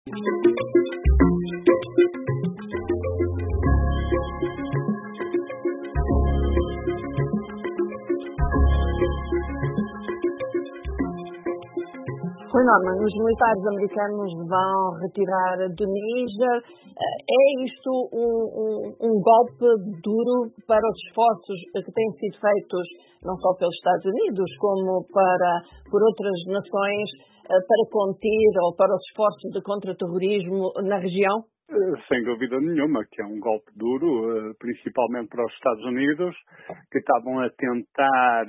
Rui Norman, os militares americanos vão retirar do Níger. É isto um golpe duro para os esforços que têm sido feitos não só pelos Estados Unidos, como por outras nações para conter ou para os esforços de contra-terrorismo na região? Sem dúvida nenhuma, que é um golpe duro, principalmente para os Estados Unidos, que estavam a tentar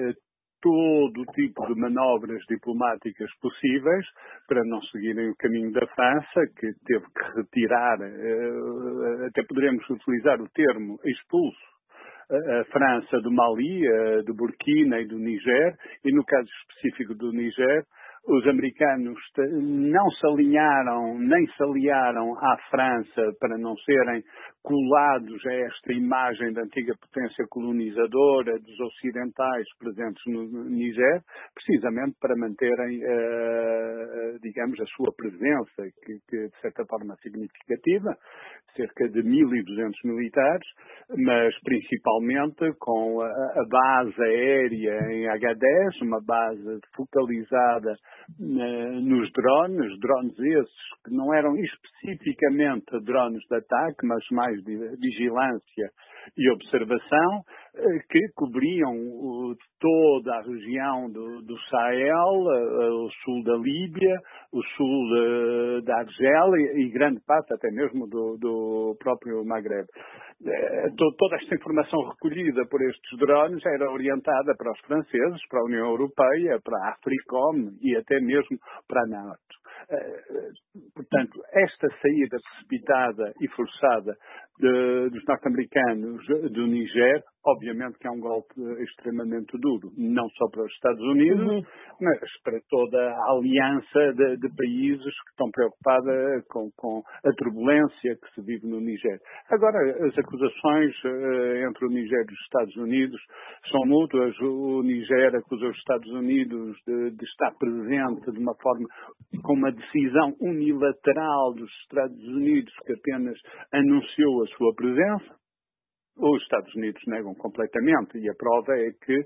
todo tipo de manobras diplomáticas possíveis para não seguirem o caminho da França, que teve que retirar, até poderemos utilizar o termo expulso, a França do Mali, do Burkina e do Niger, e no caso específico do Niger, os americanos não se alinharam, nem se aliaram à França para não serem colados a esta imagem da antiga potência colonizadora dos ocidentais presentes no Niger, precisamente para manterem, digamos, a sua presença, que de certa forma é significativa, cerca de 1.200 militares, mas principalmente com a base aérea em Agadez, uma base focalizada nos drones esses que não eram especificamente drones de ataque, mas mais de vigilância e observação, que cobriam toda a região do Sahel, o sul da Líbia, o sul da Argélia e grande parte até mesmo do próprio Magreb. Toda esta informação recolhida por estes drones era orientada para os franceses, para a União Europeia, para a Africom e até mesmo para a NATO. Portanto, esta saída precipitada e forçada dos norte-americanos do Niger, obviamente que é um golpe extremamente duro, não só para os Estados Unidos, mas para toda a aliança de países que estão preocupados com a turbulência que se vive no Niger. Agora, as acusações entre o Niger e os Estados Unidos são mútuas. O Niger acusa os Estados Unidos de estar presente de uma forma, com uma decisão unilateral dos Estados Unidos que apenas anunciou a sua presença. Os Estados Unidos negam completamente e a prova é que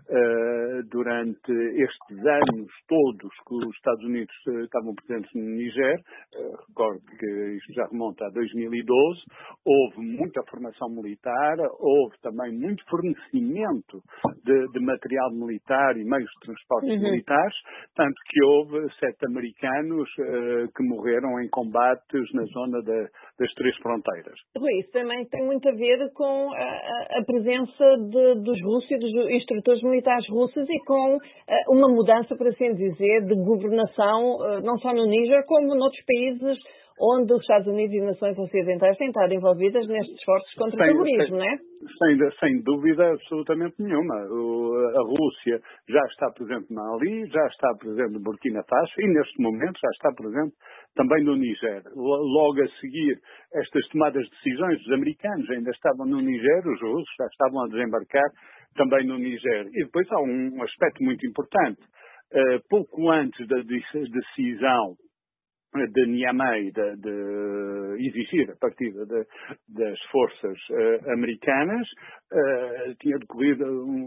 durante estes anos todos que os Estados Unidos estavam presentes no Niger, recordo que isto já remonta a 2012, houve muita formação militar, houve também muito fornecimento de material militar e meios de transporte militares, tanto que houve 7 americanos que morreram em combates na zona das 3 fronteiras. Rui, isso também tem muito a ver com a presença dos russos e dos instrutores militares russos e com uma mudança, por assim dizer, de governação, não só no Níger, como noutros países onde os Estados Unidos e nações ocidentais têm estado envolvidas nestes esforços contra o terrorismo, não é? Sem dúvida absolutamente nenhuma. A Rússia já está presente na Mali, já está presente no Burkina Faso e neste momento já está presente também no Niger. Logo a seguir estas tomadas de decisões, os americanos ainda estavam no Niger, os russos já estavam a desembarcar também no Niger. E depois há um aspecto muito importante. Pouco antes da decisão de Niamey de exigir a partida das forças americanas, tinha decorrido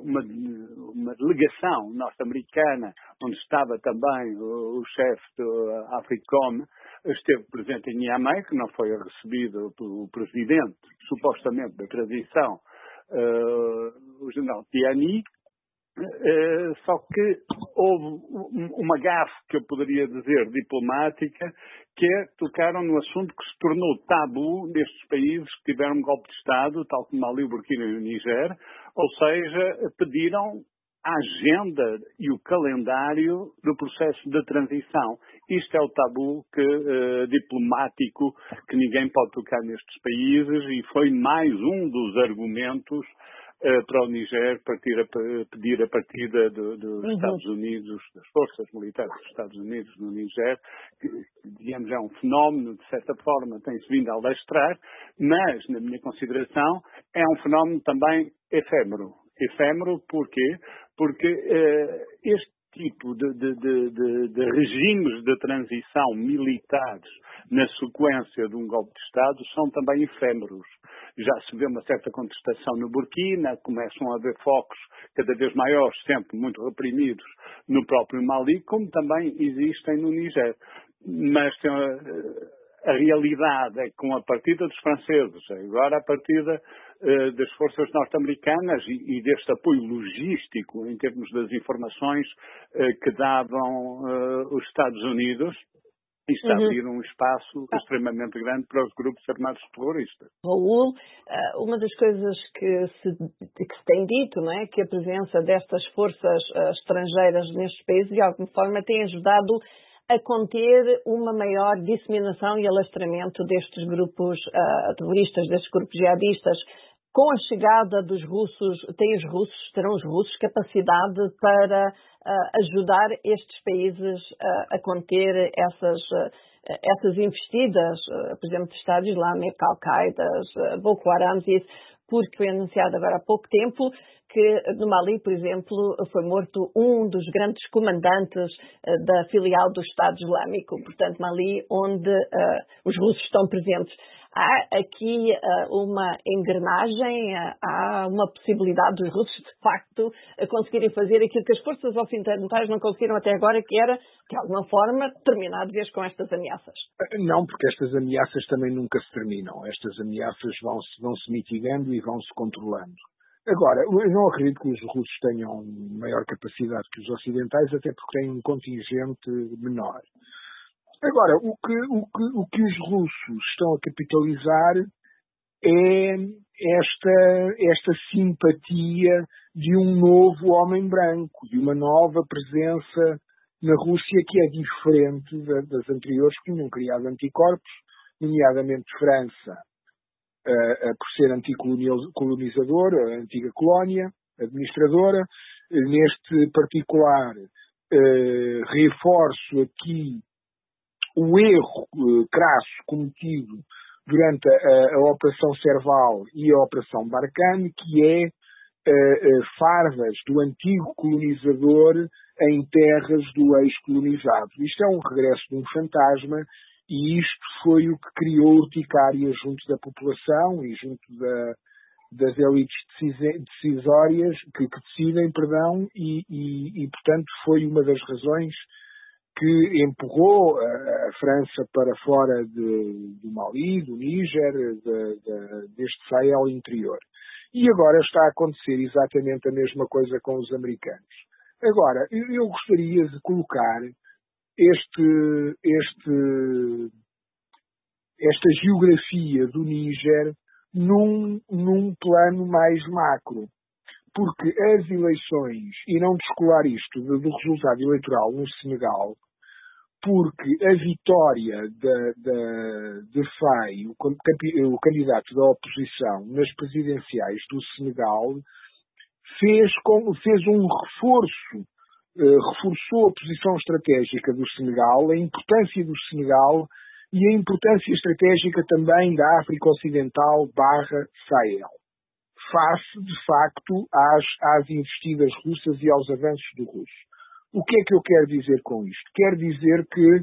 uma delegação norte-americana, onde estava também o chefe da Africom, esteve presente em Niamey, que não foi recebido pelo presidente, supostamente, da transição, o general Tiani. Só que houve uma gafe, que eu poderia dizer diplomática, que tocaram no assunto que se tornou tabu nestes países que tiveram um golpe de Estado, tal como Mali, o Burkina e o Niger, ou seja, pediram a agenda e o calendário do processo de transição. Isto é o tabu diplomático que ninguém pode tocar nestes países e foi mais um dos argumentos para o Niger pedir a partida dos Estados Unidos, das forças militares dos Estados Unidos no Niger, que, digamos, é um fenómeno, de certa forma, tem-se vindo a alastrar, mas, na minha consideração, é um fenómeno também efêmero. Efêmero porquê? Porque este tipo de regimes de transição militares na sequência de um golpe de Estado são também efêmeros. Já se vê uma certa contestação no Burkina, começam a haver focos cada vez maiores, sempre muito reprimidos, no próprio Mali, como também existem no Níger. Mas a realidade é que com a partida dos franceses, agora a partida das forças norte-americanas e deste apoio logístico em termos das informações que davam os Estados Unidos, isto está a abrir um espaço extremamente grande para os grupos armados terroristas. Raul, uma das coisas que se tem dito, não é, que a presença destas forças estrangeiras nestes países de alguma forma tem ajudado a conter uma maior disseminação e alastramento destes grupos terroristas, destes grupos jihadistas. Com a chegada dos russos, terão os russos capacidade para ajudar estes países a conter essas investidas, por exemplo, de Estado Islâmico, Al-Qaeda, Boko Haram, porque foi anunciado agora há pouco tempo que no Mali, por exemplo, foi morto um dos grandes comandantes da filial do Estado Islâmico, portanto Mali, onde os russos estão presentes. Há aqui uma engrenagem, há uma possibilidade dos russos, de facto, conseguirem fazer aquilo que as forças ocidentais não conseguiram até agora, que era, de alguma forma, terminar de vez com estas ameaças. Não, porque estas ameaças também nunca se terminam. Estas ameaças vão-se mitigando e vão-se controlando. Agora, eu não acredito que os russos tenham maior capacidade que os ocidentais, até porque têm um contingente menor. Agora, o que os russos estão a capitalizar é esta simpatia de um novo homem branco, de uma nova presença na Rússia que é diferente das anteriores, que tinham criado anticorpos, nomeadamente França, por ser anticolonizador, a antiga colónia administradora. Neste particular, reforço aqui o erro crasso cometido durante a Operação Serval e a Operação Barkhane, que é fardas do antigo colonizador em terras do ex-colonizado. Isto é um regresso de um fantasma e isto foi o que criou urticária junto da população e junto das elites decisórias que decidem, e portanto foi uma das razões que empurrou a França para fora do Mali, do Níger, deste Sahel interior. E agora está a acontecer exatamente a mesma coisa com os americanos. Agora, eu gostaria de colocar esta geografia do Níger num plano mais macro. Porque as eleições, e não descolar isto do resultado eleitoral no Senegal, porque a vitória de Faye, o candidato da oposição nas presidenciais do Senegal, fez um reforço, reforçou a posição estratégica do Senegal, a importância do Senegal e a importância estratégica também da África Ocidental / Sahel, face, de facto, às investidas russas e aos avanços do russo. O que é que eu quero dizer com isto? Quero dizer que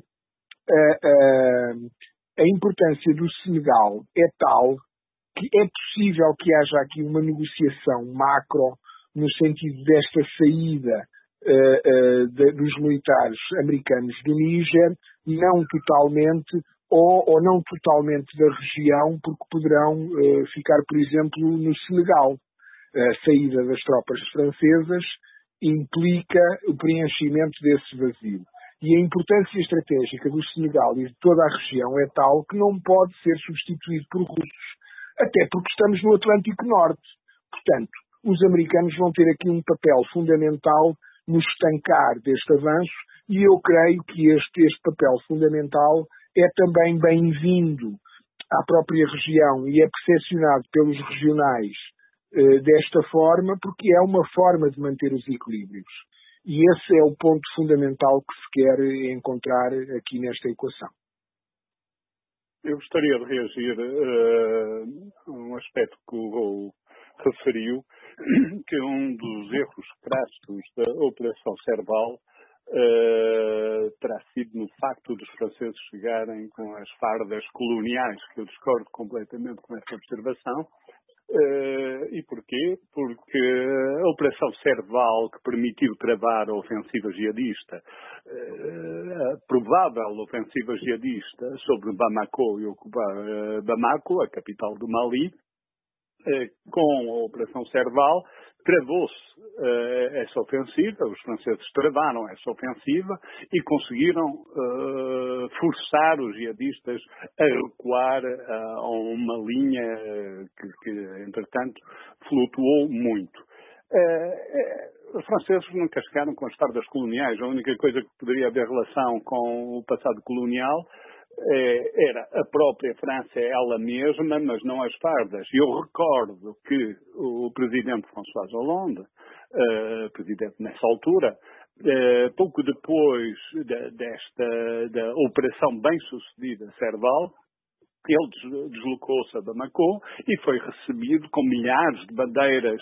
a importância do Senegal é tal que é possível que haja aqui uma negociação macro no sentido desta saída dos militares americanos do Níger, não totalmente ou não totalmente da região, porque poderão ficar, por exemplo, no Senegal. A saída das tropas francesas implica o preenchimento desse vazio. E a importância estratégica do Senegal e de toda a região é tal que não pode ser substituído por russos, até porque estamos no Atlântico Norte. Portanto, os americanos vão ter aqui um papel fundamental no estancar deste avanço e eu creio que este papel fundamental é também bem-vindo à própria região e é percepcionado pelos regionais desta forma, porque é uma forma de manter os equilíbrios. E esse é o ponto fundamental que se quer encontrar aqui nesta equação. Eu gostaria de reagir a um aspecto que o Raul referiu, que um dos erros crassos da Operação Serval terá sido no facto dos franceses chegarem com as fardas coloniais, que eu discordo completamente com esta observação. E porquê? Porque a Operação Serval, que permitiu travar a ofensiva jihadista, a provável ofensiva jihadista sobre Bamako e ocupar Bamako, a capital do Mali, com a Operação Serval, travou-se essa ofensiva, os franceses travaram essa ofensiva e conseguiram forçar os jihadistas a recuar a uma linha que, entretanto, flutuou muito. Os franceses nunca chegaram com as fardas coloniais. A única coisa que poderia haver relação com o passado colonial era a própria França ela mesma, mas não as fardas. Eu recordo que o presidente François Hollande, presidente nessa altura, pouco depois da operação bem-sucedida Serval, ele deslocou-se a Bamako e foi recebido com milhares de bandeiras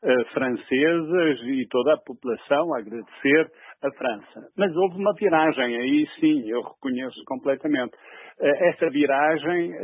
francesas e toda a população a agradecer a França. Mas houve uma viragem, aí sim, eu reconheço completamente. Essa viragem,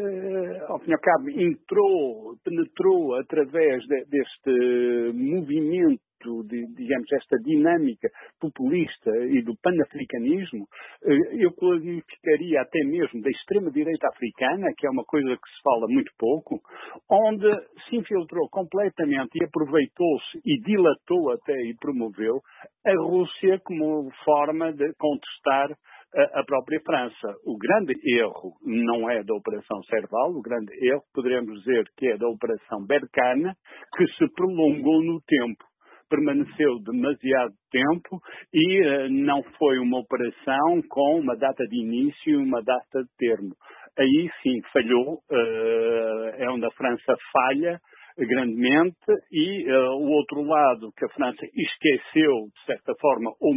ao fim e ao cabo, penetrou através deste movimento, digamos, esta dinâmica populista e do panafricanismo. Eu qualificaria até mesmo da extrema-direita africana, que é uma coisa que se fala muito pouco, onde se infiltrou completamente e aproveitou-se e dilatou até e promoveu a Rússia como forma de contestar a própria França. O grande erro não é da Operação Serval, o grande erro poderíamos dizer que é da Operação Berkane, que se prolongou no tempo. Permaneceu demasiado tempo e não foi uma operação com uma data de início e uma data de termo. Aí sim falhou, é onde a França falha grandemente e o outro lado que a França esqueceu, de certa forma, ou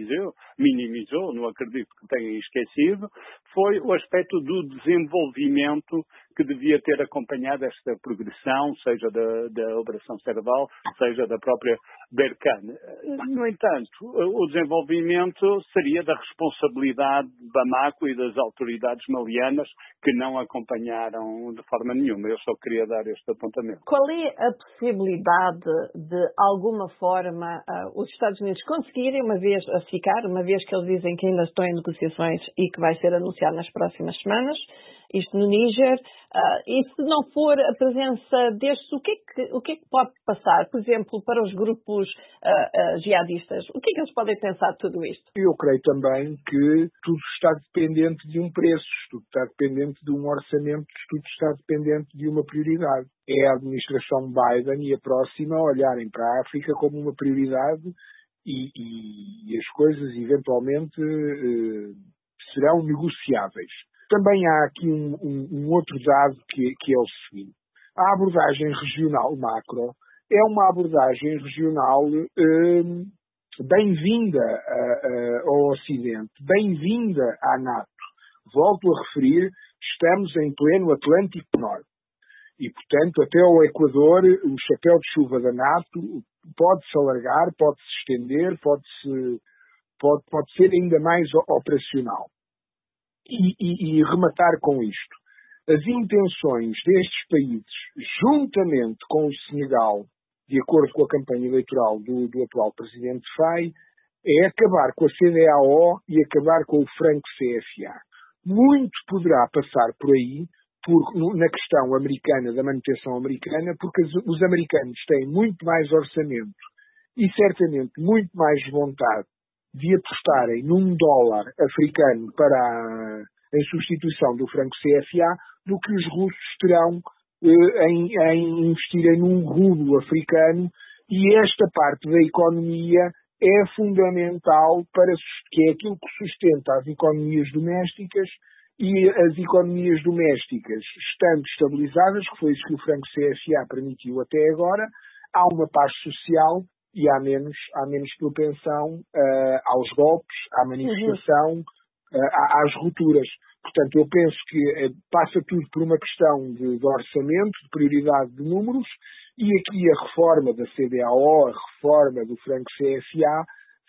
minimizou, não acredito que tenha esquecido, foi o aspecto do desenvolvimento que devia ter acompanhado esta progressão, seja da Operação Serval, seja da própria Berkane. No entanto, o desenvolvimento seria da responsabilidade de Bamako e das autoridades malianas que não acompanharam de forma nenhuma. Eu só queria dar este apontamento. Qual é a possibilidade de alguma forma os Estados Unidos conseguirem uma vez que eles dizem que ainda estão em negociações e que vai ser anunciado nas próximas semanas, isto no Níger, e se não for a presença destes, o que é que pode passar, por exemplo, para os grupos jihadistas? O que é que eles podem pensar de tudo isto? Eu creio também que tudo está dependente de um preço, tudo está dependente de um orçamento, tudo está dependente de uma prioridade. É a administração Biden e a próxima olharem para a África como uma prioridade e as coisas eventualmente serão negociáveis. Também há aqui um outro dado que é o seguinte. A abordagem regional macro é uma abordagem regional bem-vinda ao Ocidente, bem-vinda à NATO. Volto a referir, estamos em pleno Atlântico Norte. E, portanto, até ao Equador, o chapéu de chuva da NATO pode-se alargar, pode-se estender, pode ser ainda mais operacional. E rematar com isto. As intenções destes países, juntamente com o Senegal, de acordo com a campanha eleitoral do atual presidente Faye, é acabar com a CEDEAO e acabar com o franco CFA. Muito poderá passar por aí, na questão americana, da manutenção americana, porque os americanos têm muito mais orçamento e certamente muito mais vontade de apostarem num dólar africano em substituição do franco CFA do que os russos terão em investirem num rublo africano, e esta parte da economia é fundamental que é aquilo que sustenta as economias domésticas, e as economias domésticas estando estabilizadas, que foi isso que o franco CFA permitiu até agora, há uma paz social e há menos propensão aos golpes, à manifestação, às rupturas. Portanto, eu penso que passa tudo por uma questão de orçamento, de prioridade de números, e aqui a reforma da CEDEAO, a reforma do franco CFA,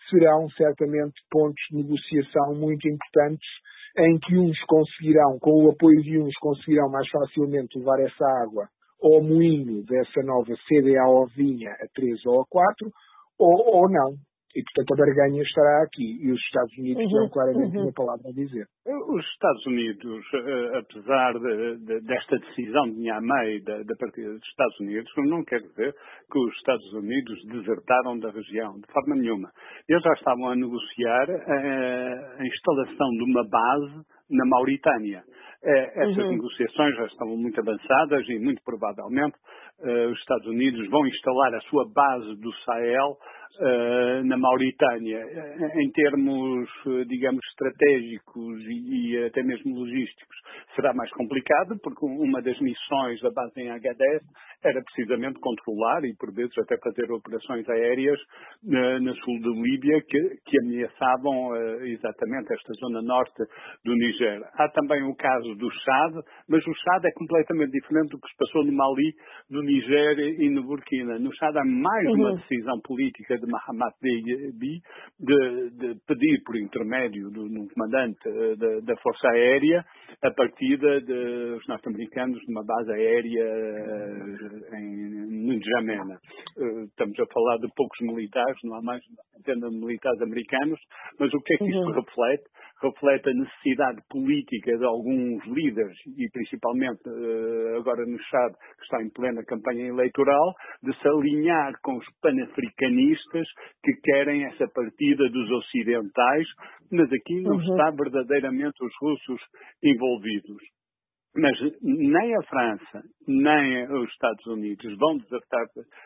serão certamente pontos de negociação muito importantes em que uns conseguirão, com o apoio de uns, conseguirão mais facilmente levar essa água ao moinho dessa nova CDA ou vinha a 3 ou a 4, ou não. E, portanto, a barganha estará aqui. E os Estados Unidos terão claramente uma palavra a dizer. Os Estados Unidos, apesar desta decisão de Niamey da partida dos Estados Unidos, não quer dizer que os Estados Unidos desertaram da região, de forma nenhuma. Eles já estavam a negociar a instalação de uma base na Mauritânia. Essas negociações já estão muito avançadas e, muito provavelmente, os Estados Unidos vão instalar a sua base do Sahel na Mauritânia. Em termos, digamos, estratégicos e até mesmo logísticos, será mais complicado, porque uma das missões da base em Agadez era precisamente controlar e, por vezes, até fazer operações aéreas no sul de Líbia que ameaçavam exatamente esta zona norte do Níger. Há também o caso do Chad, mas o Chad é completamente diferente do que se passou no Mali, no Níger e no Burkina. No Chad há mais uma decisão política de Mahamat Déby de pedir, por intermédio do comandante da Força Aérea, a partida dos norte-americanos de uma base aérea em N'Djamena. Estamos a falar de poucos militares, não há mais de uma centena de militares americanos, mas o que é que isto reflete? Reflete a necessidade política de alguns líderes, e principalmente agora no Chad, que está em plena campanha eleitoral, de se alinhar com os panafricanistas que querem essa partida dos ocidentais, mas aqui não está verdadeiramente os russos envolvidos. Mas nem a França, nem os Estados Unidos vão desertar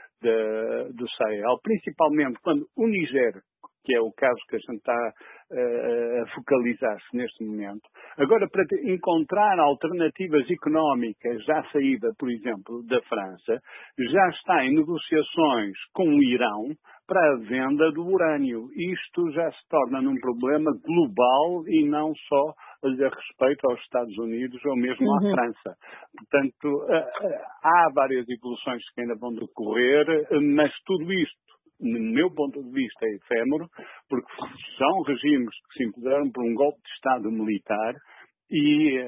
do Sahel, principalmente quando o Níger, que é o caso que a gente está a focalizar-se neste momento. Agora, para encontrar alternativas económicas à saída, por exemplo, da França, já está em negociações com o Irão para a venda do urânio. Isto já se torna num problema global e não só a respeito aos Estados Unidos ou mesmo à França. Portanto, há várias evoluções que ainda vão decorrer, mas tudo isto, no meu ponto de vista, é efêmero, porque são regimes que se impuseram por um golpe de Estado militar e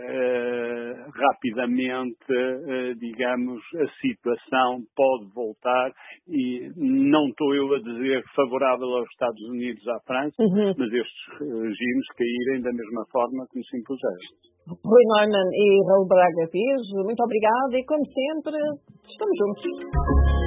rapidamente, digamos, a situação pode voltar e não estou eu a dizer favorável aos Estados Unidos à França, mas estes regimes caírem da mesma forma como se impuseram. Rui Neumann e Raul Braga Pires, muito obrigada e, como sempre, estamos juntos.